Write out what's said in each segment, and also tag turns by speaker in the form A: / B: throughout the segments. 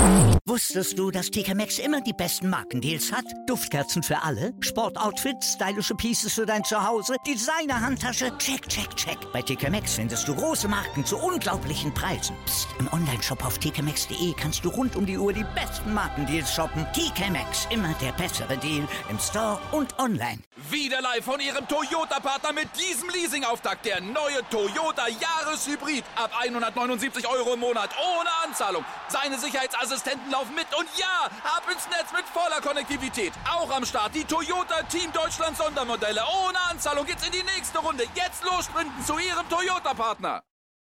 A: Wusstest du, dass TK Maxx immer die besten Markendeals hat? Duftkerzen für alle, Sportoutfits, stylische Pieces für dein Zuhause, Designer-Handtasche, check, check, check. Bei TK Maxx findest du große Marken zu unglaublichen Preisen. Psst. Im Onlineshop auf tkmaxx.de kannst du rund um die Uhr die besten Markendeals shoppen. TK Maxx, immer der bessere Deal im Store und online.
B: Wieder live von Ihrem Toyota-Partner mit diesem Leasing-Auftakt. Der neue Toyota Jahreshybrid. Ab 179 € im Monat. Ohne Anzahlung. Seine Sicherheitsassistenten laufen mit. Und ja, ab ins Netz mit voller Konnektivität. Auch am Start die Toyota Team Deutschland Sondermodelle. Ohne Anzahlung geht's in die nächste Runde. Jetzt los sprinten zu Ihrem Toyota-Partner.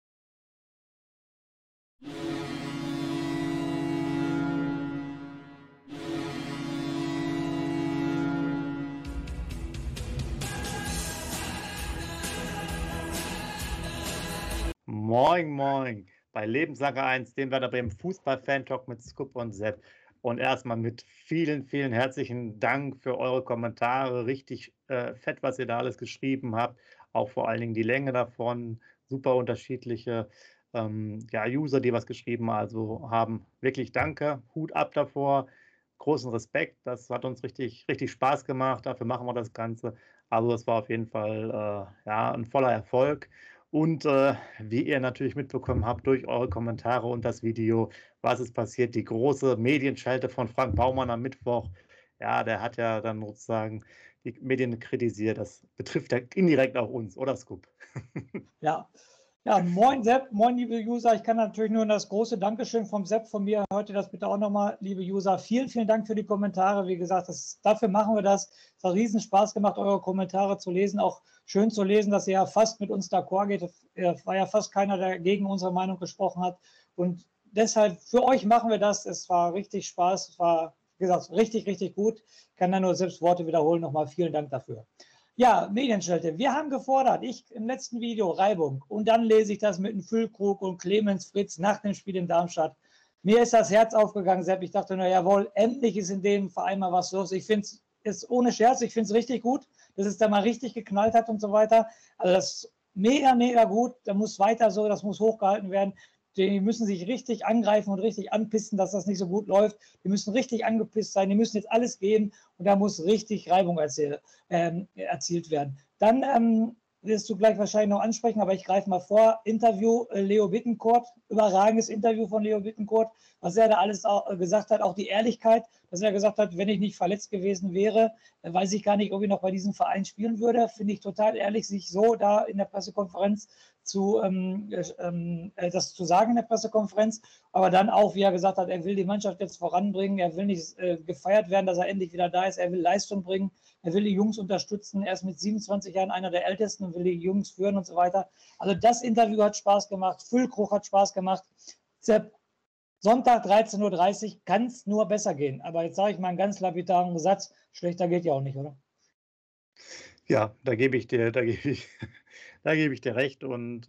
C: Moin, moin, bei Lebenssache 1, dem Werder Bremen Fußball-Fan-Talk mit Scoop und Sepp. Und erstmal mit vielen, vielen herzlichen Dank für eure Kommentare. Richtig fett, was ihr da alles geschrieben habt. Auch vor allen Dingen die Länge davon. Super unterschiedliche User, die was geschrieben haben. Wirklich danke, Hut ab davor. Großen Respekt, das hat uns richtig, richtig Spaß gemacht. Dafür machen wir das Ganze. Also das war auf jeden Fall ein voller Erfolg. Und wie ihr natürlich mitbekommen habt durch eure Kommentare und das Video, was ist passiert? Die große Medienschelte von Frank Baumann am Mittwoch. Ja, der hat ja dann sozusagen die Medien kritisiert. Das betrifft ja indirekt auch uns, oder Scoop?
D: Ja, moin Sepp, moin liebe User. Ich kann natürlich nur das große Dankeschön vom Sepp von mir heute das bitte auch nochmal, liebe User. Vielen, vielen Dank für die Kommentare. Wie gesagt, dafür machen wir das. Es hat riesen Spaß gemacht, eure Kommentare zu lesen. Auch schön zu lesen, dass ihr ja fast mit uns d'accord geht. Es war ja fast keiner, der gegen unsere Meinung gesprochen hat. Und deshalb, für euch machen wir das. Es war richtig Spaß. Es war, wie gesagt, richtig, richtig gut. Ich kann da nur selbst Worte wiederholen. Nochmal vielen Dank dafür. Ja, Medienschelte. Wir haben gefordert, ich im letzten Video, Reibung. Und dann lese ich das mit dem Füllkrug und Clemens Fritz nach dem Spiel in Darmstadt. Mir ist das Herz aufgegangen, Sepp. Ich dachte nur, jawohl, endlich ist in dem Verein mal was los. Ich finde es ohne Scherz, ich finde es richtig gut, dass es da mal richtig geknallt hat und so weiter. Also das ist mega, mega gut. Da muss weiter so, das muss hochgehalten werden. Die müssen sich richtig angreifen und richtig anpissen, dass das nicht so gut läuft. Die müssen richtig angepisst sein. Die müssen jetzt alles geben und da muss richtig Reibung erzielt werden. Dann wirst du gleich wahrscheinlich noch ansprechen, aber ich greife mal vor. Interview Leo Bittencourt, überragendes Interview von Leo Bittencourt, was er da alles gesagt hat, auch die Ehrlichkeit, dass er gesagt hat, wenn ich nicht verletzt gewesen wäre, weiß ich gar nicht, ob ich noch bei diesem Verein spielen würde. Finde ich total ehrlich, sich so da in der Pressekonferenz das zu sagen in der Pressekonferenz, aber dann auch, wie er gesagt hat, er will die Mannschaft jetzt voranbringen, er will nicht gefeiert werden, dass er endlich wieder da ist, er will Leistung bringen, er will die Jungs unterstützen, er ist mit 27 Jahren einer der Ältesten und will die Jungs führen und so weiter. Also das Interview hat Spaß gemacht, Füllkrug hat Spaß gemacht. Sepp, Sonntag 13:30 Uhr kann es nur besser gehen, aber jetzt sage ich mal einen ganz lapidaren Satz, schlechter geht ja auch nicht, oder?
C: Ja, da gebe ich dir recht und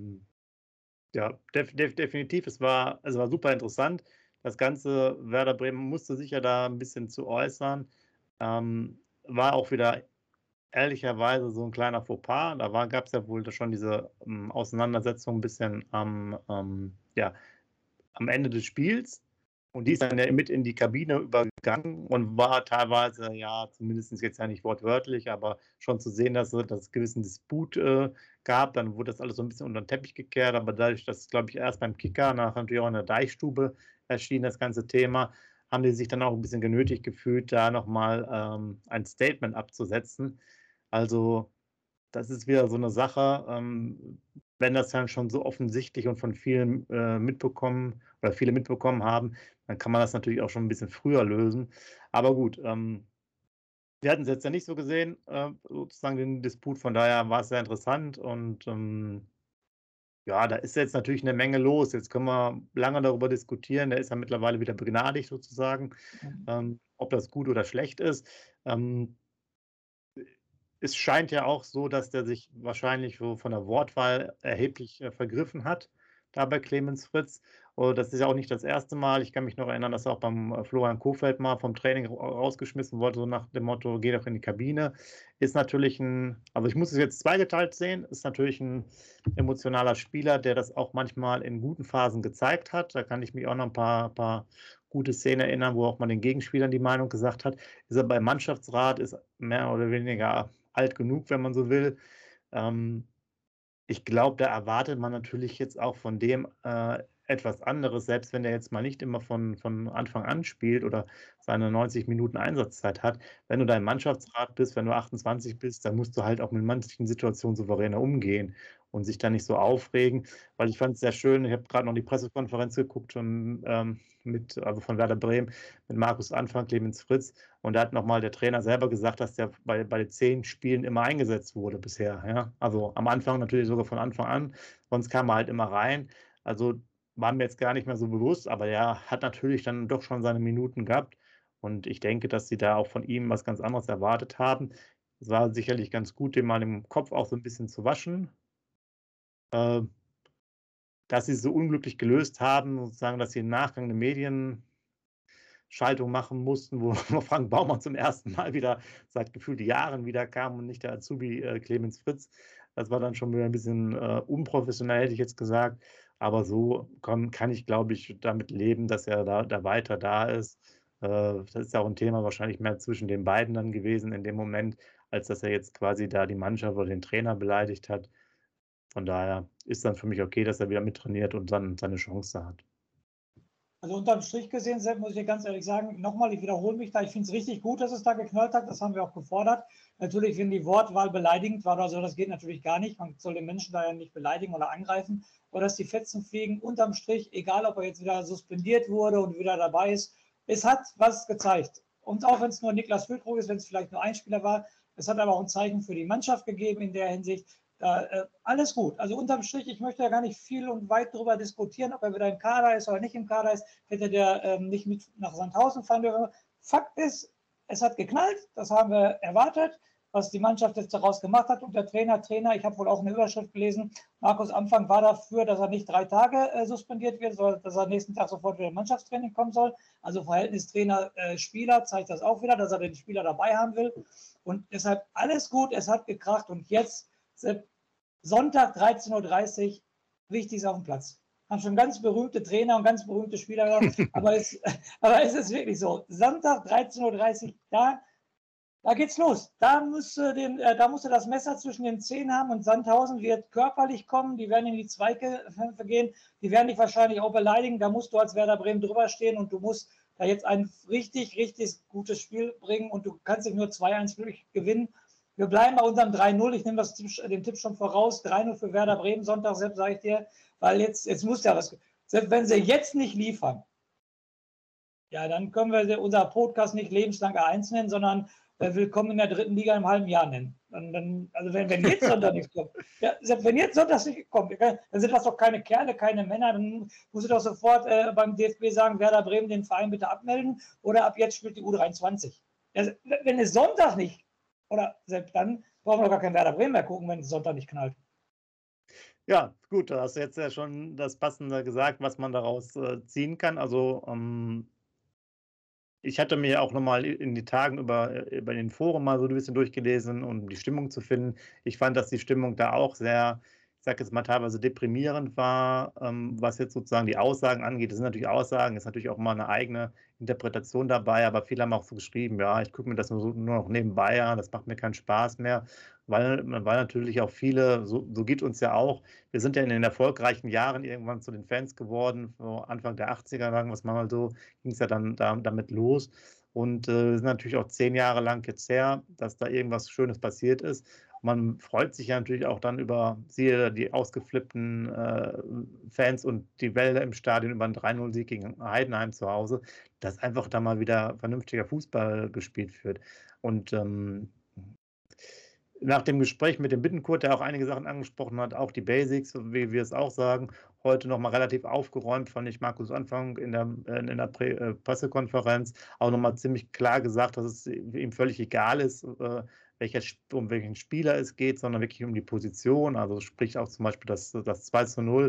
C: definitiv, es war super interessant. Das ganze Werder Bremen musste sich ja da ein bisschen zu äußern. War auch wieder ehrlicherweise so ein kleiner Fauxpas. Da gab es ja wohl schon diese Auseinandersetzung ein bisschen am Ende des Spiels. Und die ist dann ja mit in die Kabine übergegangen und war teilweise, ja, zumindest jetzt ja nicht wortwörtlich, aber schon zu sehen, dass es gewissen Disput gab. Dann wurde das alles so ein bisschen unter den Teppich gekehrt, aber dadurch, dass, glaube ich, erst beim Kicker, nachher natürlich auch in der Deichstube erschien das ganze Thema, haben die sich dann auch ein bisschen genötigt gefühlt, da nochmal ein Statement abzusetzen. Also das ist wieder so eine Sache, wenn das dann schon so offensichtlich und von vielen mitbekommen oder viele mitbekommen haben, dann kann man das natürlich auch schon ein bisschen früher lösen. Aber gut, wir hatten es jetzt ja nicht so gesehen, sozusagen den Disput, von daher war es sehr interessant und da ist jetzt natürlich eine Menge los. Jetzt können wir lange darüber diskutieren, der ist ja mittlerweile wieder begnadigt sozusagen, ob das gut oder schlecht ist. Es scheint ja auch so, dass der sich wahrscheinlich so von der Wortwahl erheblich vergriffen hat, da bei Clemens Fritz. Das ist ja auch nicht das erste Mal. Ich kann mich noch erinnern, dass er auch beim Florian Kohfeldt mal vom Training rausgeschmissen wurde, so nach dem Motto: „Geh doch in die Kabine." Ist natürlich also ich muss es jetzt zweigeteilt sehen, ist natürlich ein emotionaler Spieler, der das auch manchmal in guten Phasen gezeigt hat. Da kann ich mich auch noch ein paar gute Szenen erinnern, wo auch mal den Gegenspielern die Meinung gesagt hat. Ist er beim Mannschaftsrat, ist mehr oder weniger alt genug, wenn man so will. Ich glaube, da erwartet man natürlich jetzt auch von dem etwas anderes, selbst wenn der jetzt mal nicht immer von Anfang an spielt oder seine 90 Minuten Einsatzzeit hat. Wenn du da im Mannschaftsrat bist, wenn du 28 bist, dann musst du halt auch mit manchen Situationen souveräner umgehen und sich da nicht so aufregen, weil ich fand es sehr schön, ich habe gerade noch die Pressekonferenz geguckt von Werder Bremen mit Markus Anfang, Clemens Fritz, und da hat nochmal der Trainer selber gesagt, dass der bei den 10 Spielen immer eingesetzt wurde bisher. Ja? Also am Anfang natürlich sogar von Anfang an, sonst kam er halt immer rein. Also war mir jetzt gar nicht mehr so bewusst, aber er hat natürlich dann doch schon seine Minuten gehabt. Und ich denke, dass sie da auch von ihm was ganz anderes erwartet haben. Es war sicherlich ganz gut, den mal im Kopf auch so ein bisschen zu waschen. Dass sie es so unglücklich gelöst haben, sozusagen, dass sie im Nachgang eine Medienschaltung machen mussten, wo Frank Baumann zum ersten Mal wieder seit gefühlt Jahren wieder kam und nicht der Azubi Clemens Fritz. Das war dann schon wieder ein bisschen unprofessionell, hätte ich jetzt gesagt. Aber so kann ich, glaube ich, damit leben, dass er da weiter da ist. Das ist ja auch ein Thema wahrscheinlich mehr zwischen den beiden dann gewesen in dem Moment, als dass er jetzt quasi da die Mannschaft oder den Trainer beleidigt hat. Von daher ist dann für mich okay, dass er wieder mittrainiert und dann seine Chance hat.
D: Also unterm Strich gesehen, Sepp, muss ich dir ganz ehrlich sagen, nochmal, ich wiederhole mich da, ich finde es richtig gut, dass es da geknallt hat, das haben wir auch gefordert. Natürlich, wenn die Wortwahl beleidigend war oder so, das geht natürlich gar nicht, man soll den Menschen da ja nicht beleidigen oder angreifen, oder dass die Fetzen fliegen, unterm Strich, egal ob er jetzt wieder suspendiert wurde und wieder dabei ist, es hat was gezeigt. Und auch wenn es nur Niklas Füllkrug ist, wenn es vielleicht nur ein Spieler war, es hat aber auch ein Zeichen für die Mannschaft gegeben in der Hinsicht. Alles gut. Also unterm Strich, ich möchte ja gar nicht viel und weit darüber diskutieren, ob er wieder im Kader ist oder nicht im Kader ist. Hätte der nicht mit nach Sandhausen fahren dürfen. Fakt ist, es hat geknallt, das haben wir erwartet, was die Mannschaft jetzt daraus gemacht hat. Und der Trainer, ich habe wohl auch eine Überschrift gelesen, Markus Anfang war dafür, dass er nicht 3 Tage suspendiert wird, sondern dass er am nächsten Tag sofort wieder Mannschaftstraining kommen soll. Also Verhältnis Trainer-Spieler zeigt das auch wieder, dass er den Spieler dabei haben will. Und deshalb alles gut, es hat gekracht und jetzt Sonntag 13:30 Uhr, wichtig ist auf dem Platz. Haben schon ganz berühmte Trainer und ganz berühmte Spieler gehabt, aber es ist wirklich so. Sonntag 13:30 Uhr, da geht's los. Da musst du das Messer zwischen den Zähnen haben und Sandhausen wird körperlich kommen, die werden in die Zweikämpfe gehen, die werden dich wahrscheinlich auch beleidigen, da musst du als Werder Bremen drüber stehen und du musst da jetzt ein richtig, richtig gutes Spiel bringen und du kannst dich nur 2-1 gewinnen. Wir bleiben bei unserem 3-0. Ich nehme den Tipp schon voraus. 3-0 für Werder Bremen Sonntag, Sepp, sage ich dir. Weil jetzt muss ja was. Selbst wenn sie jetzt nicht liefern, ja, dann können wir unser Podcast nicht lebenslang A1 nennen, sondern willkommen in der 3. Liga im halben Jahr nennen. Also wenn jetzt Sonntag nichts kommt, ja, selbst wenn jetzt Sonntag nicht kommt, dann sind das doch keine Kerle, keine Männer. Dann muss ich doch sofort beim DFB sagen, Werder Bremen den Verein bitte abmelden oder ab jetzt spielt die U23. Also, wenn es Sonntag nicht oder selbst dann brauchen wir doch gar kein Werder Bremen mehr gucken, wenn es Sonntag nicht knallt.
C: Ja, gut, du hast jetzt ja schon das Passende gesagt, was man daraus ziehen kann. Also ich hatte mir auch nochmal in die Tagen über den Foren mal so ein bisschen durchgelesen, um die Stimmung zu finden. Ich fand, dass die Stimmung da auch sehr, ich sage jetzt mal, teilweise deprimierend war, was jetzt sozusagen die Aussagen angeht. Das sind natürlich Aussagen, ist natürlich auch mal eine eigene Interpretation dabei, aber viele haben auch so geschrieben, ja, ich gucke mir das nur noch nebenbei an, das macht mir keinen Spaß mehr, weil natürlich auch viele, so geht uns ja auch, wir sind ja in den erfolgreichen Jahren irgendwann zu den Fans geworden, so Anfang der 80er, sagen wir es mal so, ging es ja dann damit los. Und es sind natürlich auch 10 Jahre lang jetzt her, dass da irgendwas Schönes passiert ist. Man freut sich ja natürlich auch dann über die ausgeflippten Fans und die Welle im Stadion über einen 3-0-Sieg gegen Heidenheim zu Hause, dass einfach da mal wieder vernünftiger Fußball gespielt wird. Und nach dem Gespräch mit dem Bittencourt, der auch einige Sachen angesprochen hat, auch die Basics, wie wir es auch sagen, heute nochmal relativ aufgeräumt, fand ich Markus Anfang in der Pressekonferenz auch nochmal ziemlich klar gesagt, dass es ihm völlig egal ist, um welchen Spieler es geht, sondern wirklich um die Position. Also sprich auch zum Beispiel das 2:0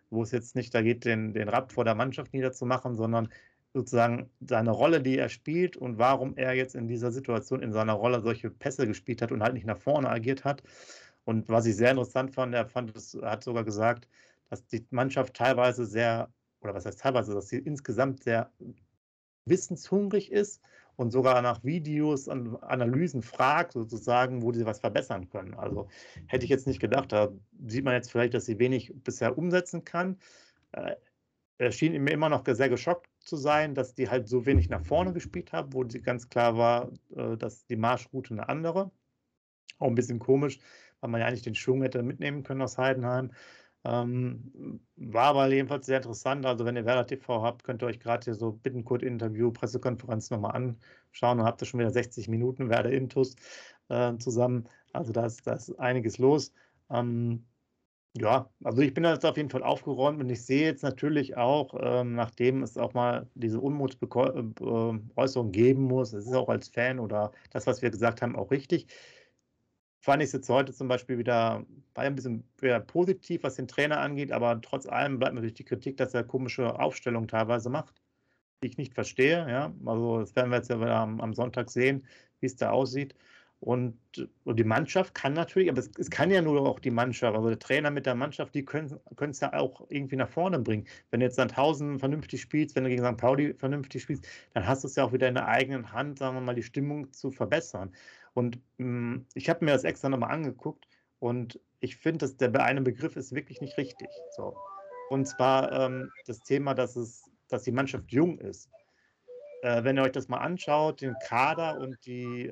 C: wo es jetzt nicht da geht, den Rapp vor der Mannschaft niederzumachen, sondern sozusagen seine Rolle, die er spielt und warum er jetzt in dieser Situation in seiner Rolle solche Pässe gespielt hat und halt nicht nach vorne agiert hat. Und was ich sehr interessant fand, er hat sogar gesagt, dass die Mannschaft teilweise oder was heißt teilweise, dass sie insgesamt sehr wissenshungrig ist und sogar nach Videos und Analysen fragt, sozusagen, wo sie was verbessern können. Also hätte ich jetzt nicht gedacht. Da sieht man jetzt vielleicht, dass sie wenig bisher umsetzen kann. Er schien mir immer noch sehr geschockt zu sein, dass die halt so wenig nach vorne gespielt haben, wo sie ganz klar war, dass die Marschroute eine andere. Auch ein bisschen komisch, weil man ja eigentlich den Schwung hätte mitnehmen können aus Heidenheim. War aber jedenfalls sehr interessant. Also wenn ihr Werder TV habt, könnt ihr euch gerade hier so Bittenkurt-Interview, Pressekonferenz nochmal anschauen. Dann habt ihr schon wieder 60 Minuten Werder Intus zusammen. Also da ist einiges los. Ja, also ich bin jetzt auf jeden Fall aufgeräumt und ich sehe jetzt natürlich auch, nachdem es auch mal diese Unmutsäußerung geben muss, es ist auch als Fan oder das, was wir gesagt haben, auch richtig, fand ich es jetzt heute zum Beispiel war ein bisschen wieder positiv, was den Trainer angeht, aber trotz allem bleibt natürlich die Kritik, dass er komische Aufstellungen teilweise macht, die ich nicht verstehe. Ja? Also das werden wir jetzt ja wieder am Sonntag sehen, wie es da aussieht. Und die Mannschaft kann natürlich, aber es kann ja nur auch die Mannschaft, also der Trainer mit der Mannschaft, die können es ja auch irgendwie nach vorne bringen. Wenn du jetzt Sandhausen vernünftig spielst, wenn du gegen St. Pauli vernünftig spielst, dann hast du es ja auch wieder in der eigenen Hand, sagen wir mal, die Stimmung zu verbessern. Und ich habe mir das extra nochmal angeguckt und ich finde, dass der eine Begriff ist wirklich nicht richtig. So. Und zwar das Thema, dass die Mannschaft jung ist. Wenn ihr euch das mal anschaut, den Kader und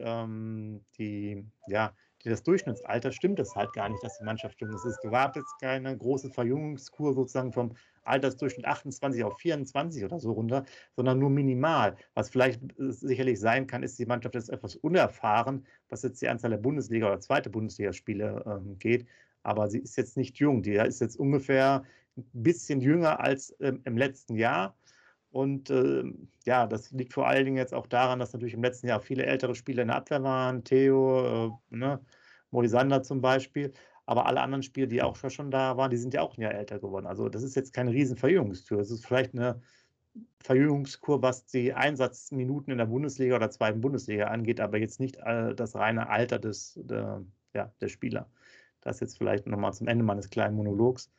C: das Durchschnittsalter, stimmt es halt gar nicht, dass die Mannschaft jung ist. Es gab jetzt keine große Verjüngungskur sozusagen vom Altersdurchschnitt 28 auf 24 oder so runter, sondern nur minimal. Was vielleicht sicherlich sein kann, ist, die Mannschaft ist etwas unerfahren, was jetzt die Anzahl der Bundesliga- oder zweite Bundesligaspiele geht. Aber sie ist jetzt nicht jung. Die ist jetzt ungefähr ein bisschen jünger als im letzten Jahr. Und das liegt vor allen Dingen jetzt auch daran, dass natürlich im letzten Jahr viele ältere Spieler in der Abwehr waren, Theo, Moisander zum Beispiel, aber alle anderen Spieler, die auch schon da waren, die sind ja auch ein Jahr älter geworden. Also das ist jetzt keine riesen Verjüngungstour. Es ist vielleicht eine Verjüngungskur, was die Einsatzminuten in der Bundesliga oder zweiten Bundesliga angeht, aber jetzt nicht das reine Alter der Spieler. Das jetzt vielleicht nochmal zum Ende meines kleinen Monologs.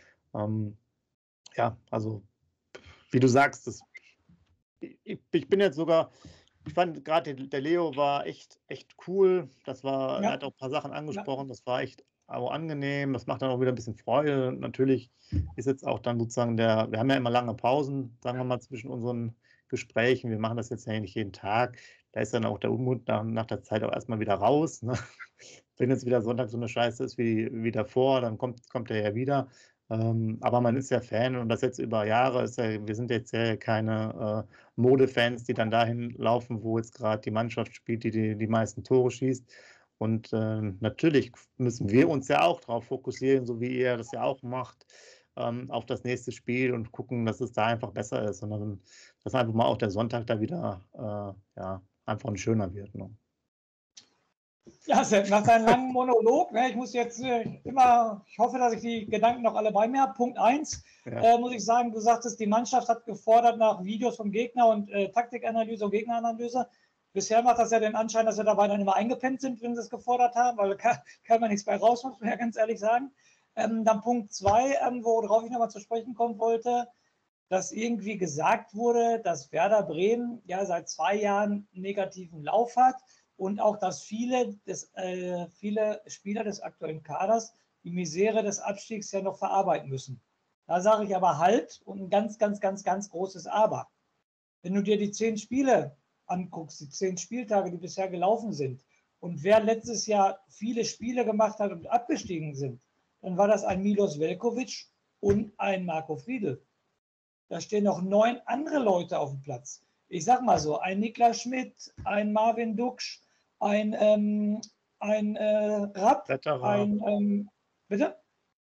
C: Also wie du sagst, ich bin jetzt sogar, ich fand gerade der Leo war echt cool. Er hat auch ein paar Sachen angesprochen, das war echt auch angenehm. Das macht dann auch wieder ein bisschen Freude. Und natürlich ist jetzt auch dann sozusagen wir haben ja immer lange Pausen, sagen wir mal, zwischen unseren Gesprächen. Wir machen das jetzt ja nicht jeden Tag. Da ist dann auch der Unmut nach der Zeit auch erstmal wieder raus. Ne? Wenn jetzt wieder Sonntag so eine Scheiße ist wie davor, dann kommt er ja wieder. Aber man ist ja Fan und das jetzt über Jahre wir sind jetzt ja keine Modefans, die dann dahin laufen, wo jetzt gerade die Mannschaft spielt, die meisten Tore schießt. Und natürlich müssen wir uns ja auch darauf fokussieren, so wie ihr das ja auch macht, auf das nächste Spiel und gucken, dass es da einfach besser ist, sondern dass einfach mal auch der Sonntag da wieder einfach ein schöner wird. Ne?
D: Ja, Sepp, nach deinem langen Monolog, ich muss jetzt ich hoffe, dass ich die Gedanken noch alle bei mir habe. Punkt 1, muss ich sagen, du sagtest, die Mannschaft hat gefordert nach Videos vom Gegner und Taktikanalyse und Gegneranalyse. Bisher macht das ja den Anschein, dass wir dabei dann immer eingepennt sind, wenn sie es gefordert haben, weil da kann man nichts bei raus, muss man ja ganz ehrlich sagen. Dann Punkt 2, worauf ich nochmal zu sprechen kommen wollte, dass irgendwie gesagt wurde, dass Werder Bremen ja seit 2 Jahren einen negativen Lauf hat. Und auch, dass viele Spieler des aktuellen Kaders die Misere des Abstiegs ja noch verarbeiten müssen. Da sage ich aber halt und ein ganz, ganz, ganz, ganz großes Aber. Wenn du dir die 10 Spiele anguckst, die 10 Spieltage, die bisher gelaufen sind, und wer letztes Jahr viele Spiele gemacht hat und abgestiegen sind, dann war das ein Milos Veljković und ein Marco Friedl. Da stehen noch 9 andere Leute auf dem Platz. Ich sag mal so, ein Niklas Schmidt, ein Marvin Duksch, ein Rapp,
C: Zetterer.
D: Bitte?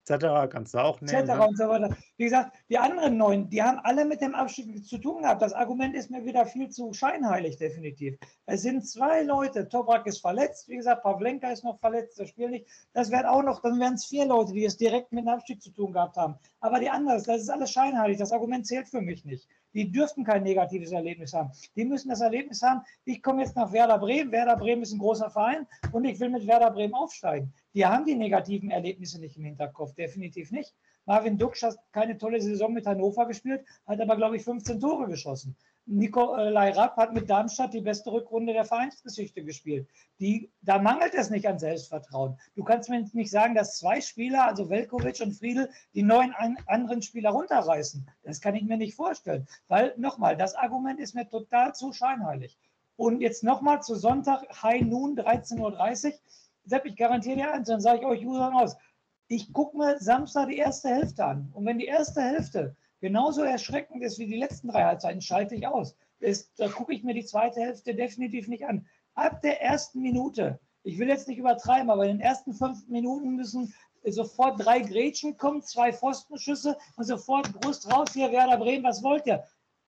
C: etc. kannst du auch nehmen.
D: etc. und so weiter. Wie gesagt, die anderen 9, die haben alle mit dem Abstieg zu tun gehabt. Das Argument ist mir wieder viel zu scheinheilig, definitiv. Es sind 2 Leute. Toprak ist verletzt, wie gesagt, Pavlenka ist noch verletzt, das spielt nicht. Das wären auch noch, dann wären es 4 Leute, die es direkt mit dem Abstieg zu tun gehabt haben. Aber die anderen, das ist alles scheinheilig. Das Argument zählt für mich nicht. Die dürften kein negatives Erlebnis haben. Die müssen das Erlebnis haben, ich komme jetzt nach Werder Bremen. Werder Bremen ist ein großer Verein und ich will mit Werder Bremen aufsteigen. Die haben die negativen Erlebnisse nicht im Hinterkopf, definitiv nicht. Marvin Duksch hat keine tolle Saison mit Hannover gespielt, hat aber, glaube ich, 15 Tore geschossen. Nikolai Rapp hat mit Darmstadt die beste Rückrunde der Vereinsgeschichte gespielt. Da mangelt es nicht an Selbstvertrauen. Du kannst mir nicht sagen, dass 2 Spieler, also Veljković und Friedl, die 9 anderen Spieler runterreißen. Das kann ich mir nicht vorstellen. Weil, nochmal, das Argument ist mir total zu scheinheilig. Und jetzt nochmal zu Sonntag, High Noon, 13:30 Uhr. Sepp, ich garantiere dir eins, dann sage ich euch Usern aus. Ich gucke mir Samstag die erste Hälfte an. Und wenn die erste Hälfte genauso erschreckend ist wie die letzten 3 Halbzeiten, schalte ich aus. Da gucke ich mir die zweite Hälfte definitiv nicht an. Ab der ersten Minute, ich will jetzt nicht übertreiben, aber in den ersten 5 Minuten müssen sofort 3 Grätschen kommen, 2 Pfostenschüsse und sofort Brust raus, hier Werder Bremen, was wollt ihr?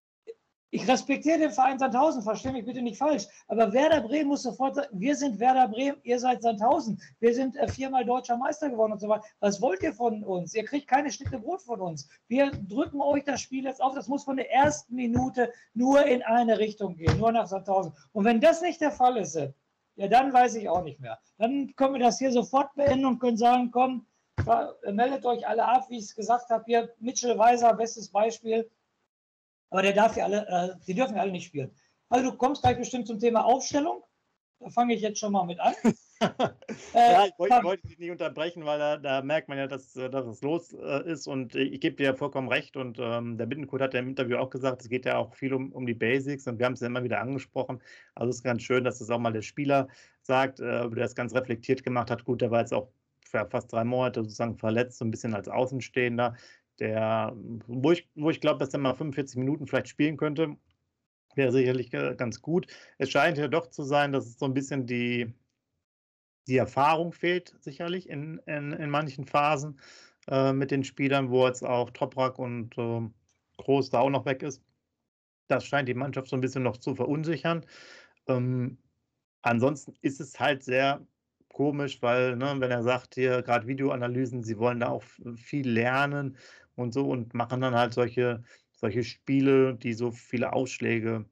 D: Ich respektiere den Verein Sandhausen, verstehe mich bitte nicht falsch, aber Werder Bremen muss sofort sagen, wir sind Werder Bremen, ihr seid Sandhausen, wir sind 4-mal deutscher Meister geworden und so weiter. Was wollt ihr von uns? Ihr kriegt keine Schnitte Brot von uns. Wir drücken euch das Spiel jetzt auf, das muss von der ersten Minute nur in eine Richtung gehen, nur nach Sandhausen. Und wenn das nicht der Fall ist, ja, dann weiß ich auch nicht mehr. Dann können wir das hier sofort beenden und können sagen, komm, meldet euch alle ab, wie ich es gesagt habe, hier Mitchell Weiser, bestes Beispiel. Aber die dürfen ja alle nicht spielen. Also du kommst gleich bestimmt zum Thema Aufstellung. Da fange ich jetzt schon mal mit an.
C: Ja, ich wollte dich nicht unterbrechen, weil da merkt man ja, dass es los ist. Und ich gebe dir ja vollkommen recht. Und der Bittencourt hat ja im Interview auch gesagt, es geht ja auch viel um die Basics. Und wir haben es ja immer wieder angesprochen. Also es ist ganz schön, dass das auch mal der Spieler sagt, der es ganz reflektiert gemacht hat. Gut, der war jetzt auch für fast 3 Monate sozusagen verletzt, so ein bisschen als Außenstehender. Wo ich glaube, dass er mal 45 Minuten vielleicht spielen könnte, wäre sicherlich ganz gut. Es scheint ja doch zu sein, dass es so ein bisschen die Erfahrung fehlt, sicherlich in manchen Phasen mit den Spielern, wo jetzt auch Toprak und Groß da auch noch weg ist. Das scheint die Mannschaft so ein bisschen noch zu verunsichern. Ansonsten ist es halt sehr komisch, weil, ne, wenn er sagt, hier gerade Videoanalysen, sie wollen da auch viel lernen und so und machen dann halt solche Spiele, die so viele Ausschläge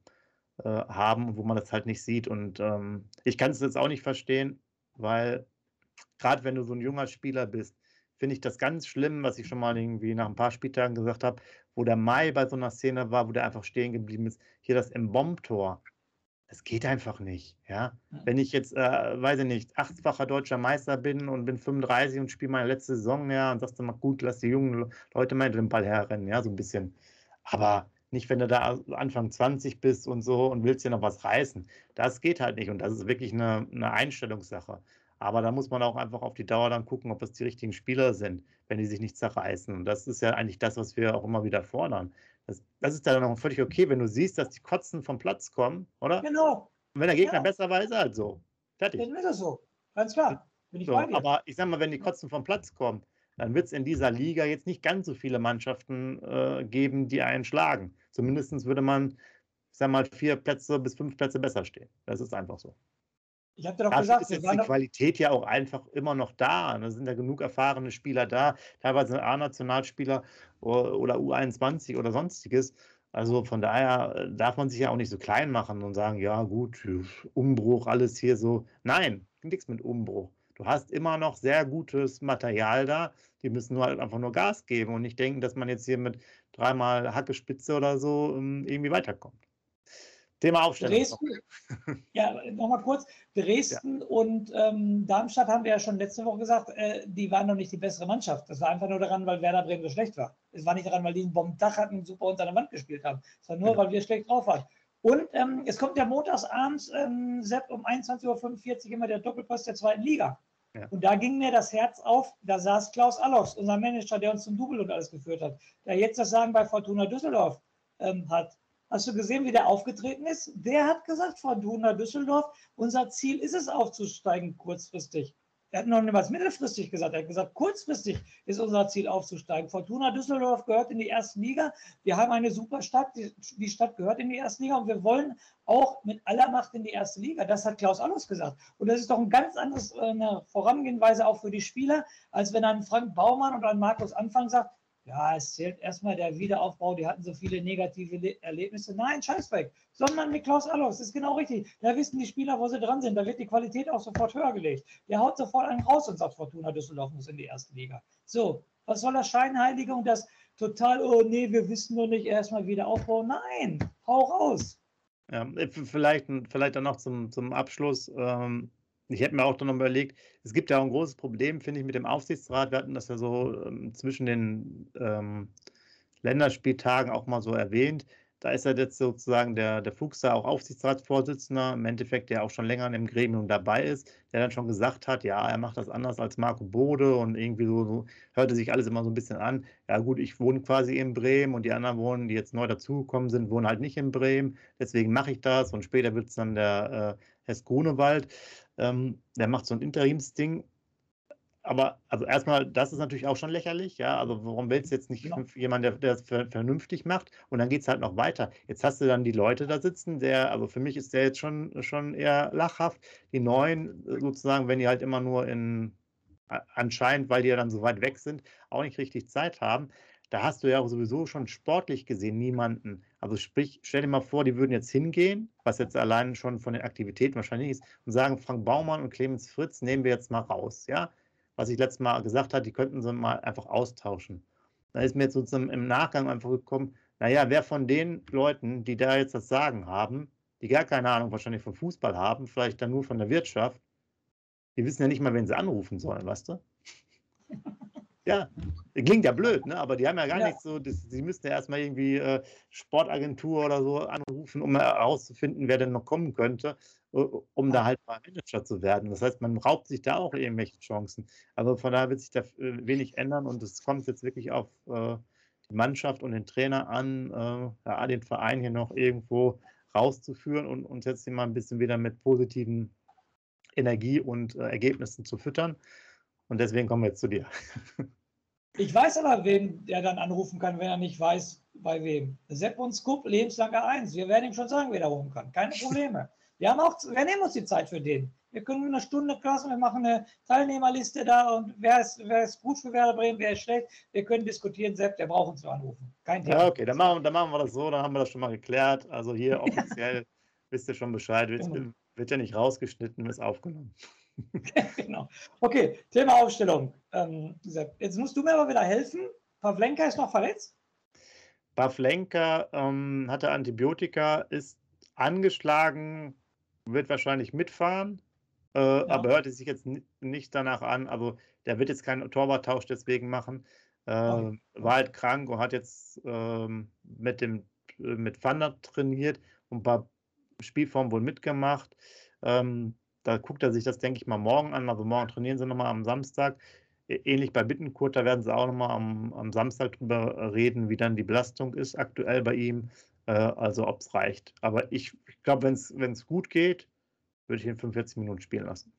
C: haben, wo man das halt nicht sieht. Und ich kann es jetzt auch nicht verstehen, weil gerade wenn du so ein junger Spieler bist, finde ich das ganz schlimm, was ich schon mal irgendwie nach ein paar Spieltagen gesagt habe, wo der Mai bei so einer Szene war, wo der einfach stehen geblieben ist. Hier das Mbom-Tor. Das geht einfach nicht, ja. Wenn ich jetzt, weiß ich nicht, 8-facher deutscher Meister bin und bin 35 und spiele meine letzte Saison, ja, und sagst du mal, gut, lass die jungen Leute mal den Ball herrennen, ja, so ein bisschen. Aber nicht, wenn du da Anfang 20 bist und so und willst dir noch was reißen. Das geht halt nicht und das ist wirklich eine Einstellungssache. Aber da muss man auch einfach auf die Dauer dann gucken, ob das die richtigen Spieler sind, wenn die sich nicht zerreißen. Und das ist ja eigentlich das, was wir auch immer wieder fordern. Das ist dann auch völlig okay, wenn du siehst, dass die Kotzen vom Platz kommen, oder?
D: Genau.
C: Und wenn der Gegner besser war, ist er halt so. Fertig.
D: Dann ist es so. Ganz klar. Bin ich
C: So,
D: bei dir.
C: aber ich sag mal, wenn die Kotzen vom Platz kommen, dann wird es in dieser Liga jetzt nicht ganz so viele Mannschaften geben, die einen schlagen. Zumindest würde man, ich sag mal, 4 Plätze bis 5 Plätze besser stehen. Das ist einfach so.
D: Ich habe dir doch
C: Dafür
D: gesagt,
C: ist jetzt die Qualität ja auch einfach immer noch da. Da sind ja genug erfahrene Spieler da, teilweise A-Nationalspieler oder U21 oder sonstiges. Also von daher darf man sich ja auch nicht so klein machen und sagen, ja gut, Umbruch, alles hier so. Nein, nichts mit Umbruch. Du hast immer noch sehr gutes Material da. Die müssen nur halt einfach nur Gas geben und nicht denken, dass man jetzt hier mit 3-mal Hackespitze oder so irgendwie weiterkommt. Thema Aufstellung.
D: Dresden, ja, nochmal kurz. Dresden und Darmstadt haben wir ja schon letzte Woche gesagt, die waren noch nicht die bessere Mannschaft. Das war einfach nur daran, weil Werder Bremen so schlecht war. Es war nicht daran, weil die einen Bombendach hatten und super unter der Wand gespielt haben. Es war nur, weil wir schlecht drauf waren. Und es kommt ja montags abends, Sepp, um 21:45 Uhr immer der Doppelpass der 2. Liga. Ja. Und da ging mir das Herz auf, da saß Klaus Allofs, unser Manager, der uns zum Double und alles geführt hat, der jetzt das Sagen bei Fortuna Düsseldorf hat. Hast du gesehen, wie der aufgetreten ist? Der hat gesagt, Fortuna Düsseldorf, unser Ziel ist es aufzusteigen kurzfristig. Er hat noch nicht mal mittelfristig gesagt. Er hat gesagt, kurzfristig ist unser Ziel aufzusteigen. Fortuna Düsseldorf gehört in die erste Liga. Wir haben eine super Stadt. Die Stadt gehört in die erste Liga und wir wollen auch mit aller Macht in die erste Liga. Das hat Klaus Allofs gesagt. Und das ist doch ein ganz anderes eine Vorangehenweise auch für die Spieler, als wenn ein Frank Baumann oder ein Markus Anfang sagt, ja, es zählt erstmal der Wiederaufbau, die hatten so viele negative Erlebnisse. Nein, Scheißdreck. Sondern mit Klaus Allofs, das ist genau richtig. Da wissen die Spieler, wo sie dran sind. Da wird die Qualität auch sofort höher gelegt. Der haut sofort einen raus und sagt, Fortuna Düsseldorf muss in die erste Liga. So, was soll das Scheinheilige und das total, oh nee, wir wissen nur nicht, erstmal wieder aufbauen. Nein, hau raus.
C: Ja, vielleicht dann noch zum Abschluss. Ich hätte mir auch dann noch überlegt, es gibt ja auch ein großes Problem, finde ich, mit dem Aufsichtsrat. Wir hatten das ja so zwischen den Länderspieltagen auch mal so erwähnt. Da ist ja jetzt sozusagen der Fuchs da auch Aufsichtsratsvorsitzender, im Endeffekt, der auch schon länger im Gremium dabei ist, der dann schon gesagt hat, ja, er macht das anders als Marco Bode und irgendwie so hörte sich alles immer so ein bisschen an. Ja gut, ich wohne quasi in Bremen und die anderen die jetzt neu dazugekommen sind, wohnen halt nicht in Bremen. Deswegen mache ich das und später wird es dann der Hess Grunewald. Der macht so ein Interimsding. Aber also erstmal, das ist natürlich auch schon lächerlich, ja. Also warum willst du jetzt nicht jemanden, der das vernünftig macht? Und dann geht es halt noch weiter. Jetzt hast du dann die Leute da sitzen, also für mich ist der jetzt schon eher lachhaft. Die Neuen sozusagen, wenn die halt immer nur anscheinend, weil die ja dann so weit weg sind, auch nicht richtig Zeit haben. Da hast du ja auch sowieso schon sportlich gesehen niemanden. Also sprich, stell dir mal vor, die würden jetzt hingehen, was jetzt allein schon von den Aktivitäten wahrscheinlich ist, und sagen, Frank Baumann und Clemens Fritz nehmen wir jetzt mal raus, ja. Was ich letztes Mal gesagt habe, die könnten sie mal einfach austauschen. Da ist mir jetzt sozusagen im Nachgang einfach gekommen, naja, wer von den Leuten, die da jetzt das Sagen haben, die gar keine Ahnung wahrscheinlich vom Fußball haben, vielleicht dann nur von der Wirtschaft, die wissen ja nicht mal, wen sie anrufen sollen, weißt du? Ja, klingt ja blöd, ne? Aber die haben ja gar nichts so, sie müssten ja erstmal irgendwie Sportagentur oder so anrufen, um herauszufinden, wer denn noch kommen könnte, um da halt mal Manager zu werden. Das heißt, man raubt sich da auch irgendwelche Chancen. Aber von daher wird sich da wenig ändern und es kommt jetzt wirklich auf die Mannschaft und den Trainer an, den Verein hier noch irgendwo rauszuführen und jetzt mal ein bisschen wieder mit positiven Energie und Ergebnissen zu füttern. Und deswegen kommen wir jetzt zu dir.
D: Ich weiß aber, wen der dann anrufen kann, wenn er nicht weiß, bei wem. Sepp und Scoop, lebenslange 1. Wir werden ihm schon sagen, wer da rufen kann. Keine Probleme. Wir nehmen uns die Zeit für den. Wir können eine Stunde lassen, wir machen eine Teilnehmerliste da und wer ist gut für Werder Bremen, wer ist schlecht. Wir können diskutieren, Sepp, der braucht uns zu anrufen. Kein Thema.
C: Ja, okay, dann machen wir das so, dann haben wir das schon mal geklärt. Also hier offiziell wisst ihr schon Bescheid, wird ja nicht rausgeschnitten, ist aufgenommen.
D: Genau. Okay, Thema Aufstellung. Jetzt musst du mir aber wieder helfen. Pavlenka ist noch verletzt?
C: Pavlenka hatte Antibiotika, ist angeschlagen, wird wahrscheinlich mitfahren, aber hörte sich jetzt nicht danach an. Also der wird jetzt keinen Torwarttausch deswegen machen. War halt krank und hat jetzt mit Vander trainiert und ein paar Spielformen wohl mitgemacht. Da guckt er sich das, denke ich mal, morgen an. Also morgen trainieren sie nochmal am Samstag. Ähnlich bei Bittencourt, da werden sie auch nochmal am Samstag drüber reden, wie dann die Belastung ist aktuell bei ihm. Also ob es reicht. Aber ich glaube, wenn es gut geht, würde ich ihn 45 Minuten spielen lassen.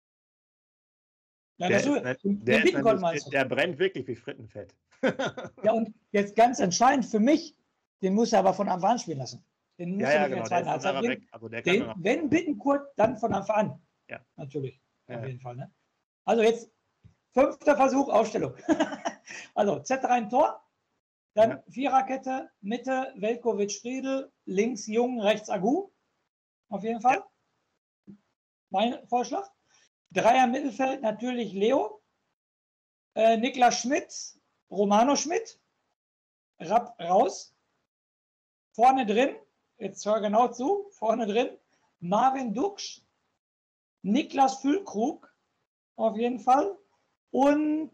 C: Ja, der brennt wirklich wie Frittenfett.
D: Ja, und jetzt ganz entscheidend für mich, den muss er aber von Anfang an spielen lassen. Den muss er nicht in der zweiten Halbzeit bringen. Also wenn Bittencourt, dann von Anfang an. Ja. Natürlich, auf jeden Fall. Ne? Also jetzt 5. Versuch, Aufstellung. Also Z3 Tor, dann Viererkette, Mitte Veljković, Friedl, links Jung, rechts Agu. Auf jeden Fall. Ja. Mein Vorschlag. Dreier Mittelfeld natürlich Leo, Niklas Schmidt, Romano Schmidt, Rapp raus, vorne drin, jetzt hör genau zu, vorne drin, Marvin Duksch, Niklas Füllkrug, auf jeden Fall, und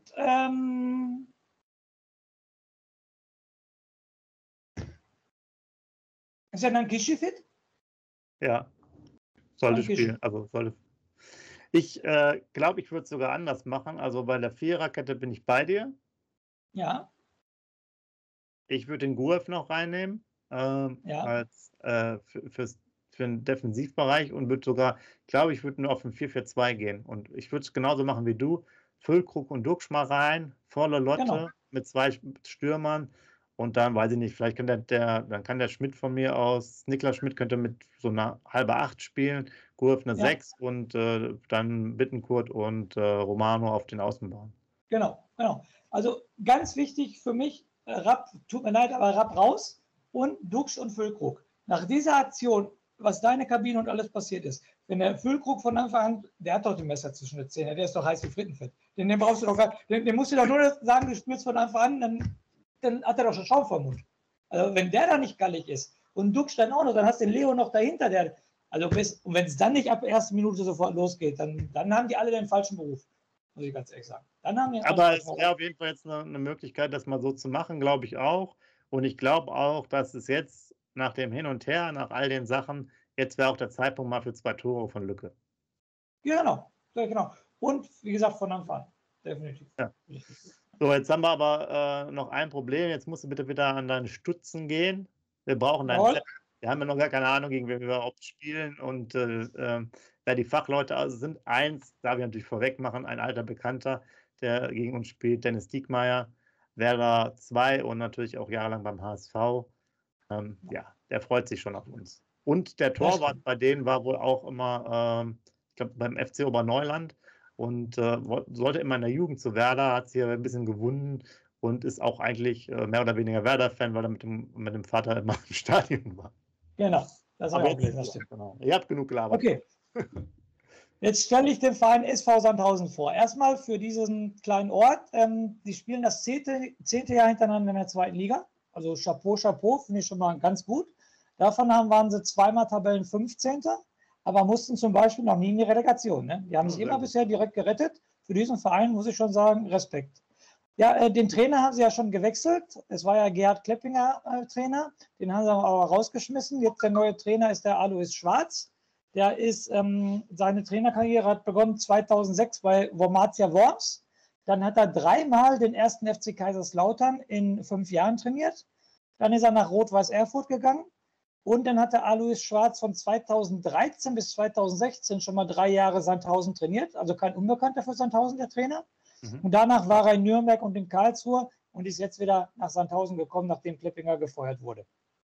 D: ist ja dann Kischi fit?
C: Ja, sollte spielen, also sollte. Ich glaube, ich würde es sogar anders machen. Also bei der Viererkette bin ich bei dir.
D: Ja.
C: Ich würde den Guev noch reinnehmen, fürs für den Defensivbereich und würde sogar, glaube ich, würde nur auf ein 4-4-2 gehen. Und ich würde es genauso machen wie du. Füllkrug und Duxch mal rein, volle Lotte
D: Genau.
C: mit 2 Stürmern. Und dann, weiß ich nicht, vielleicht kann dann kann der Schmidt von mir aus, Niklas Schmidt könnte mit so einer 7:30 spielen, Gurf eine
D: Ja.
C: 6 und dann Bittenkurt und Romano auf den Außenbahn.
D: Genau. Also ganz wichtig für mich, Rapp, tut mir leid, aber Rapp raus und Duxch und Füllkrug. Nach dieser Aktion, was deine Kabine und alles passiert ist, wenn der Füllkrug von Anfang an, der hat doch die Messer zwischen den Zähnen, der ist doch heiß wie Frittenfett. Den brauchst du doch gar, den musst du doch nur sagen, du spielst von Anfang an, dann hat er doch schon Schaum vom Mund. Also wenn der da nicht gallig ist und Duxch dann auch noch, dann hast du den Leo noch dahinter, und wenn es dann nicht ab der ersten Minute sofort losgeht, dann haben die alle den falschen Beruf. Muss ich ganz ehrlich sagen.
C: Aber es wäre auf jeden Fall jetzt eine Möglichkeit, das mal so zu machen, glaube ich auch. Und ich glaube auch, dass es jetzt nach dem Hin und Her, nach all den Sachen, jetzt wäre auch der Zeitpunkt mal für 2 Tore von Lücke.
D: Ja, genau. Und wie gesagt, von Anfang an. Definitiv.
C: Ja. So, jetzt haben wir aber noch ein Problem. Jetzt musst du bitte wieder an deine Stutzen gehen. Wir brauchen dein Set. Wir haben ja noch gar keine Ahnung, gegen wen wir überhaupt spielen. Und wer die Fachleute sind, eins, darf ich natürlich vorweg machen, ein alter Bekannter, der gegen uns spielt, Dennis Diekmeyer, Werder 2 und natürlich auch jahrelang beim HSV. Ja, der freut sich schon auf uns. Und der Torwart bei denen war wohl auch immer, ich glaube, beim FC Oberneuland und sollte immer in der Jugend zu Werder, hat sich hier ein bisschen gewunden und ist auch eigentlich mehr oder weniger Werder-Fan, weil er mit dem Vater immer im Stadion war.
D: Genau, das habe ich auch gelesen.
C: Genau. Ihr habt genug gelabert.
D: Okay. Jetzt stelle ich den Verein SV Sandhausen vor. Erstmal für diesen kleinen Ort. Die spielen das 10. Jahr hintereinander in der 2. Liga. Also Chapeau, finde ich schon mal ganz gut. Davon waren sie zweimal Tabellen 15. Aber mussten zum Beispiel noch nie in die Relegation. Ne? Die haben sich immer bisher direkt gerettet. Für diesen Verein muss ich schon sagen, Respekt. Ja, den Trainer haben sie ja schon gewechselt. Es war ja Gerhard Kleppinger Trainer. Den haben sie aber rausgeschmissen. Jetzt der neue Trainer ist der Alois Schwarz. Der ist, seine Trainerkarriere hat begonnen 2006 bei Wormatia Worms. Dann hat er 3-mal den 1. FC Kaiserslautern in 5 Jahren trainiert. Dann ist er nach Rot-Weiß Erfurt gegangen. Und dann hat der Alois Schwarz von 2013 bis 2016 schon mal 3 Jahre Sandhausen trainiert. Also kein Unbekannter für Sandhausen, der Trainer. Und danach war er in Nürnberg und in Karlsruhe und ist jetzt wieder nach Sandhausen gekommen, nachdem Kleppinger gefeuert wurde.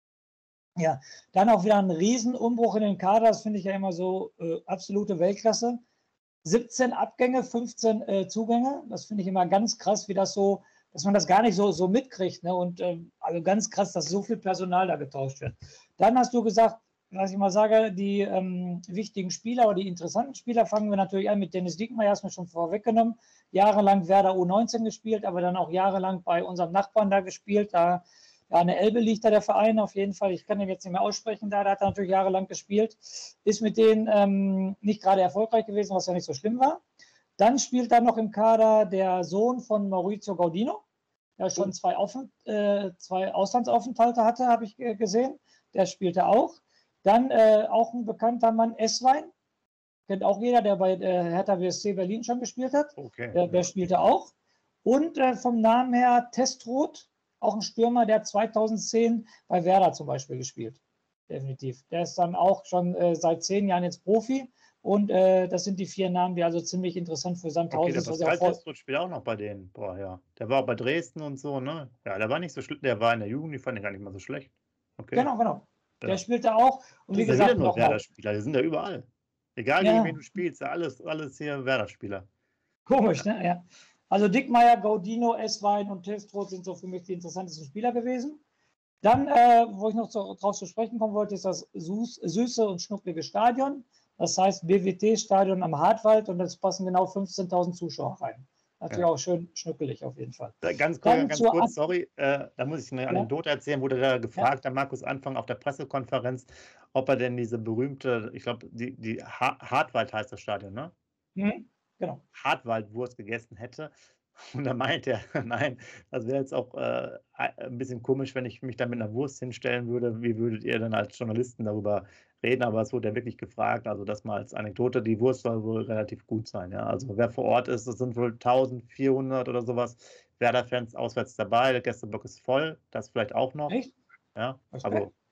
D: Ja, dann auch wieder ein Riesenumbruch in den Kader, das finde ich ja immer so absolute Weltklasse. 17 Abgänge, 15 Zugänge, das finde ich immer ganz krass, wie das so, dass man das gar nicht so mitkriegt. Ne? Und also ganz krass, dass so viel Personal da getauscht wird. Dann hast du gesagt, was ich mal sage, die wichtigen Spieler oder die interessanten Spieler fangen wir natürlich an mit Dennis Diekmeyer, hast du mir schon vorweggenommen. Jahrelang Werder U19 gespielt, aber dann auch jahrelang bei unserem Nachbarn da gespielt. Da an der Elbe liegt da der Verein auf jeden Fall. Ich kann den jetzt nicht mehr aussprechen, da hat er natürlich jahrelang gespielt. Ist mit denen nicht gerade erfolgreich gewesen, was ja nicht so schlimm war. Dann spielt da noch im Kader der Sohn von Maurizio Gaudino, der schon 2 Auslandsaufenthalte hatte, habe ich gesehen. Der spielte auch. Dann auch ein bekannter Mann, Esswein. Kennt auch jeder, der bei Hertha BSC Berlin schon gespielt hat. Okay. Der spielte auch. Und vom Namen her Testroth, auch ein Stürmer, der 2010 bei Werder zum Beispiel gespielt. Definitiv. Der ist dann auch schon seit 10 Jahren jetzt Profi. Und das sind die 4 Namen, die also ziemlich interessant für Sandhausen sind.
C: Okay, der Testroth spielt auch noch bei denen. Boah, ja. Der war auch bei Dresden und so, ne? Ja, der war nicht so schlecht. Der war in der Jugend, die fand ich gar nicht mal so schlecht. Okay.
D: Genau. Der spielte auch. Und wie
C: das
D: gesagt,
C: sind ja nur Werder-Spieler, die sind ja überall. Egal, gegen wen du spielst, alles hier Werder-Spieler.
D: Komisch, ne? Ja. Also Diekmeyer, Gaudino, Esswein und Testroth sind so für mich die interessantesten Spieler gewesen. Dann, wo ich noch drauf zu sprechen kommen wollte, ist das süße und schnucklige Stadion. Das heißt BWT-Stadion am Hartwald und das passen genau 15.000 Zuschauer rein. Natürlich auch schön schnuckelig auf jeden Fall.
C: Ganz kurz, sorry, da muss ich eine Anekdote erzählen, wurde da gefragt, der Markus Anfang auf der Pressekonferenz, ob er denn diese berühmte, ich glaube, die Hartwald heißt das Stadion, ne?
D: Genau.
C: Hartwaldwurst gegessen hätte. Und da meinte er, nein, das wäre jetzt auch ein bisschen komisch, wenn ich mich da mit einer Wurst hinstellen würde. Wie würdet ihr denn als Journalisten darüber reden? Aber es wurde ja wirklich gefragt, also das mal als Anekdote, die Wurst soll wohl relativ gut sein. Ja? Also wer vor Ort ist, das sind wohl 1400 oder sowas Werder-Fans auswärts dabei. Der Gästeblock ist voll, das vielleicht auch noch.
D: Echt?
C: Ja,
D: Okay.
C: also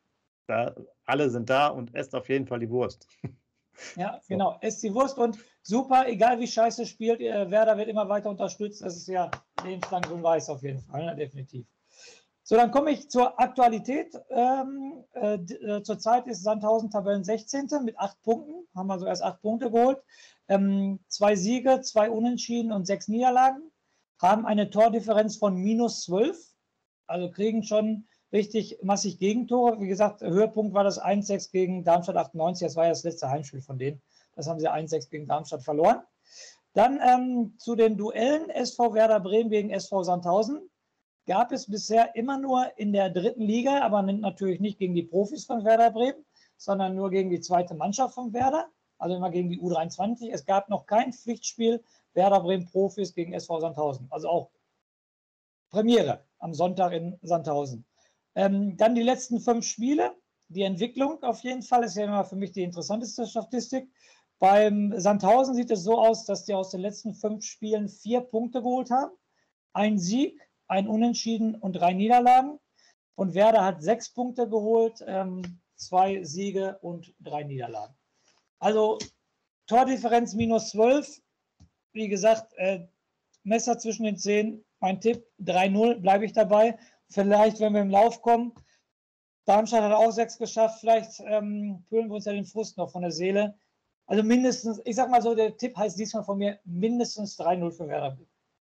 C: alle sind da und esst auf jeden Fall die Wurst.
D: Ja, genau. Esst die Wurst und super, egal wie scheiße spielt, Werder wird immer weiter unterstützt. Das ist ja lebenslang grün-weiß auf jeden Fall, ne? Definitiv. So, dann komme ich zur Aktualität. Zurzeit ist Sandhausen Tabellen 16. mit 8 Punkten. Haben also erst 8 Punkte geholt. 2 Siege, 2 Unentschieden und 6 Niederlagen. Haben eine Tordifferenz von -12. Also kriegen schon richtig massig Gegentore. Wie gesagt, Höhepunkt war das 1-6 gegen Darmstadt 98. Das war ja das letzte Heimspiel von denen. Das haben sie 1-6 gegen Darmstadt verloren. Dann zu den Duellen SV Werder Bremen gegen SV Sandhausen. Gab es bisher immer nur in der 3. Liga, aber natürlich nicht gegen die Profis von Werder Bremen, sondern nur gegen die zweite Mannschaft von Werder, also immer gegen die U23. Es gab noch kein Pflichtspiel Werder Bremen Profis gegen SV Sandhausen, also auch Premiere am Sonntag in Sandhausen. Dann die letzten 5 Spiele, die Entwicklung auf jeden Fall ist ja immer für mich die interessanteste Statistik. Beim Sandhausen sieht es so aus, dass die aus den letzten 5 Spielen 4 Punkte geholt haben, ein Sieg, ein Unentschieden und 3 Niederlagen. Und Werder hat 6 Punkte geholt, 2 Siege und 3 Niederlagen. Also Tordifferenz -12. Wie gesagt, Messer zwischen den Zähnen. Mein Tipp 3-0, bleibe ich dabei. Vielleicht, wenn wir im Lauf kommen. Darmstadt hat auch 6 geschafft. Vielleicht pölen wir uns ja den Frust noch von der Seele. Also mindestens, ich sag mal so, der Tipp heißt diesmal von mir mindestens 3-0 für Werder.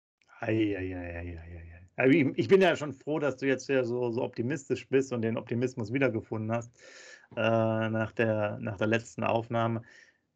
C: Ich bin ja schon froh, dass du jetzt wieder so optimistisch bist und den Optimismus wiedergefunden hast nach der letzten Aufnahme.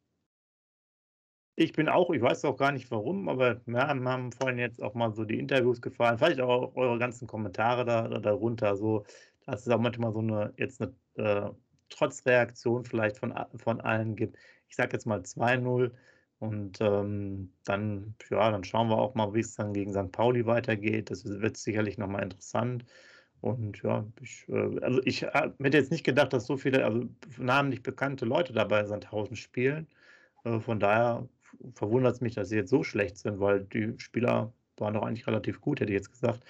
C: Ich weiß auch gar nicht warum, aber mir haben vorhin jetzt auch mal so die Interviews gefallen, vielleicht auch eure ganzen Kommentare darunter. So, dass es auch manchmal so eine Trotzreaktion vielleicht von allen gibt. Ich sage jetzt mal 2-0. Und dann schauen wir auch mal, wie es dann gegen St. Pauli weitergeht. Das wird sicherlich nochmal interessant. Und ja, ich hätte jetzt nicht gedacht, dass so viele namentlich bekannte Leute dabei Sandhausen spielen. Von daher verwundert es mich, dass sie jetzt so schlecht sind, weil die Spieler waren doch eigentlich relativ gut, hätte ich jetzt gesagt.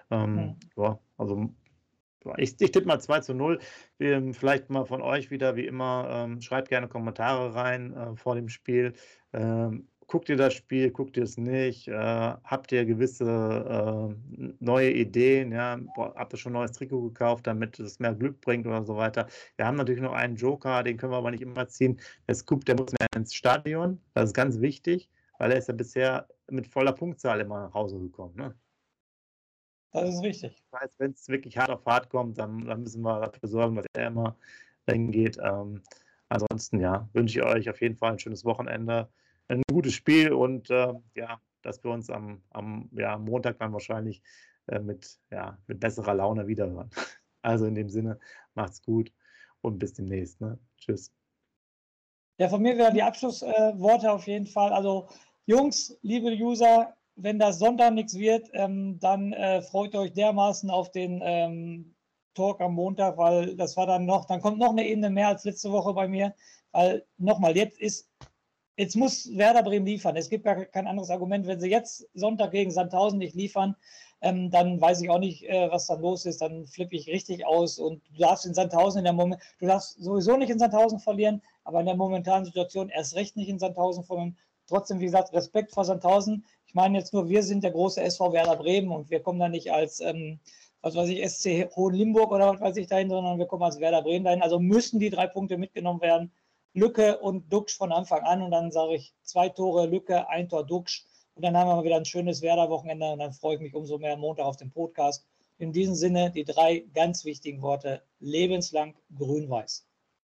C: Ich tippe mal 2-0. Vielleicht mal von euch wieder, wie immer, schreibt gerne Kommentare rein vor dem Spiel. Guckt ihr das Spiel, guckt ihr es nicht? Habt ihr gewisse neue Ideen? Ja? Habt ihr schon ein neues Trikot gekauft, damit es mehr Glück bringt oder so weiter? Wir haben natürlich noch einen Joker, den können wir aber nicht immer ziehen. Der Scoop, der muss mehr ins Stadion. Das ist ganz wichtig, weil er ist ja bisher mit voller Punktzahl immer nach Hause gekommen. Ne?
D: Das ist richtig.
C: Das heißt, wenn es wirklich hart auf hart kommt, dann müssen wir dafür sorgen, dass er immer hingeht. Ansonsten, wünsche ich euch auf jeden Fall ein schönes Wochenende, ein gutes Spiel und dass wir uns am Montag dann wahrscheinlich mit besserer Laune wiederhören. Also in dem Sinne, macht's gut und bis demnächst. Ne? Tschüss.
D: Ja, von mir wären die Abschlussworte auf jeden Fall. Also Jungs, liebe User, wenn das Sonntag nichts wird, dann freut euch dermaßen auf den Talk am Montag, weil das war dann kommt noch eine Ebene mehr als letzte Woche bei mir, weil nochmal, jetzt muss Werder Bremen liefern. Es gibt gar kein anderes Argument. Wenn sie jetzt Sonntag gegen Sandhausen nicht liefern, dann weiß ich auch nicht, was dann los ist. Dann flippe ich richtig aus und du darfst in Sandhausen du darfst sowieso nicht in Sandhausen verlieren, aber in der momentanen Situation erst recht nicht in Sandhausen verlieren. Trotzdem, wie gesagt, Respekt vor Sandhausen. Ich meine jetzt nur, wir sind der große SV Werder Bremen und wir kommen da nicht als, SC Hohenlimburg oder was weiß ich dahin, sondern wir kommen als Werder Bremen dahin. Also müssen die 3 Punkte mitgenommen werden. Lücke und Duxch von Anfang an und dann sage ich 2 Tore Lücke, 1 Tor Duxch und dann haben wir wieder ein schönes Werder-Wochenende und dann freue ich mich umso mehr am Montag auf den Podcast. In diesem Sinne die 3 ganz wichtigen Worte: lebenslang grün-weiß.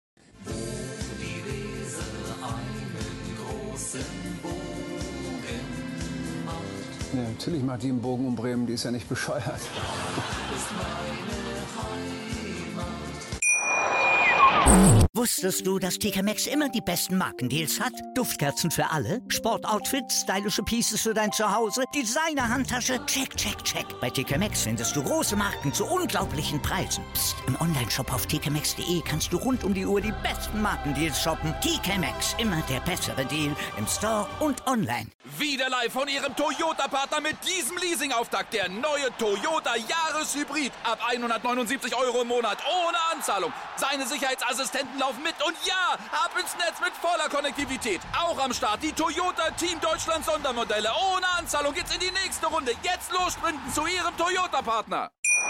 E: Ja, natürlich macht die einen Bogen um Bremen, die ist ja nicht bescheuert.
A: Wusstest du, dass TK Maxx immer die besten Markendeals hat? Duftkerzen für alle, Sportoutfits, stylische Pieces für dein Zuhause, Designer-Handtasche, check, check, check. Bei TK Maxx findest du große Marken zu unglaublichen Preisen. Psst. Im Onlineshop auf tkmaxx.de kannst du rund um die Uhr die besten Markendeals shoppen. TK Maxx, immer der bessere Deal im Store und online.
B: Wieder live von Ihrem Toyota-Partner mit diesem Leasing-Auftakt. Der neue Toyota Jahreshybrid. Ab 179 € im Monat ohne Anzahlung. Seine Sicherheitsassistenten laufen mit und ja, ab ins Netz mit voller Konnektivität. Auch am Start die Toyota Team Deutschland Sondermodelle. Ohne Anzahlung geht's in die nächste Runde. Jetzt los sprinten zu Ihrem Toyota-Partner.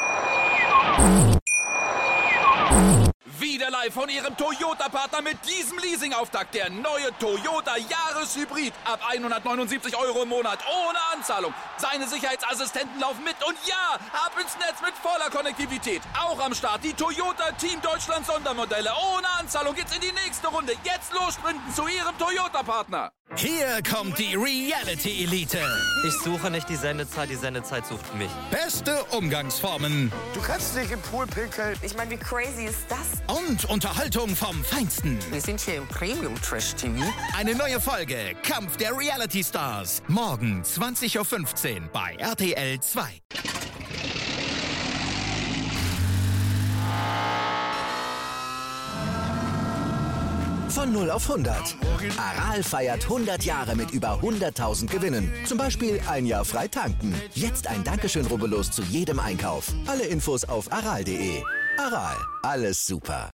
B: Wieder live von Ihrem Toyota-Partner mit diesem Leasing-Auftakt. Der neue Toyota Jahreshybrid. Ab 179 € im Monat ohne Anzahlung. Seine Sicherheitsassistenten laufen mit und ja, ab ins Netz mit voller Konnektivität. Auch am Start die Toyota Team Deutschland Sondermodelle. Ohne Anzahlung geht's in die nächste Runde. Jetzt los sprinten zu Ihrem Toyota-Partner.
F: Hier kommt die Reality-Elite.
G: Ich suche nicht die Sendezeit sucht mich.
F: Beste Umgangsformen.
E: Du kannst nicht im Pool pinkeln.
H: Ich meine, wie crazy ist das?
F: Und Unterhaltung vom Feinsten.
H: Wir sind hier im Premium-Trash-TV.
F: Eine neue Folge Kampf der Reality Stars. Morgen 20:15 Uhr bei RTL 2.
I: Von 0 auf 100. Aral feiert 100 Jahre mit über 100.000 Gewinnen. Zum Beispiel ein Jahr frei tanken. Jetzt ein Dankeschön, rubbellos zu jedem Einkauf. Alle Infos auf aral.de. Aral, alles super.